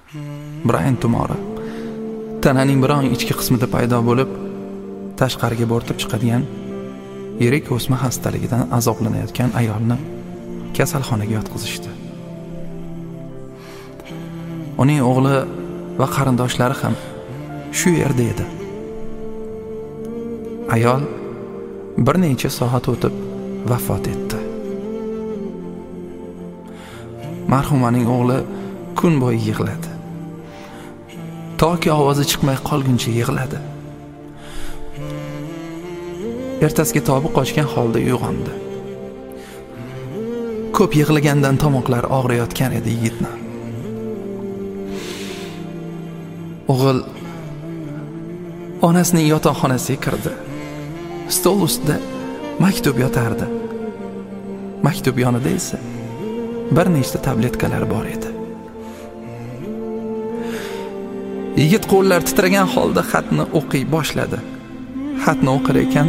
brain tumori tananing biron ichki qismida paydo bo'lib, tashqariga bo'rtib chiqadigan yirik o'sma xastaligidan azoblanayotgan ayolni kasalxonaga yotqizishdi. Uning o'g'li va qarindoshlari ham shu yerda edi. Ayol bir necha soat o'tib vafot etdi. Marhumaning o'g'li kun bo'yi yig'ladi. Toki ovozi chiqmay qolguncha yig'ladi. Ertasiga tobi qochgan holda uyg'ondi. Ko'p yig'lagandan tomoqlari og'riyotgan edi yigitni. O'g'il onasining yotoqxonasiga kirdi. Stol ustida maktub yotardi. Maktub yonida esa bir nechta tabletkalar bor edi. Yigit qo'llari titragan holda xatni o'qiy boshladi. Xatni o'qir ekan,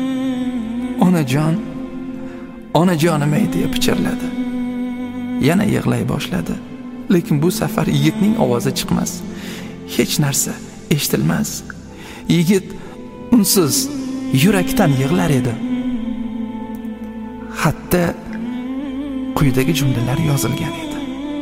onajonim ey deb pichirladi. Yana yig'lay boshladi, lekin bu safar yigitning ovozi chiqmas, hech narsa eshitilmas. Yigit unsiz yurakdan yig'lar edi. Xatda quyidagi jumlalar yozilgan edi: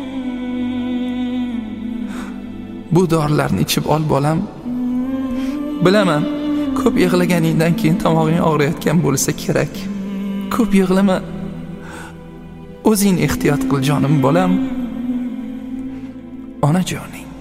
Bu dorilarni ichib ol bolam. Bilaman, ko'p yig'laganingdan keyin tomog'ing og'riyotgan bo'lsa kerak. Ko'p yig'lama. O'zing ehtiyot qil jonim bolam. Onajoning.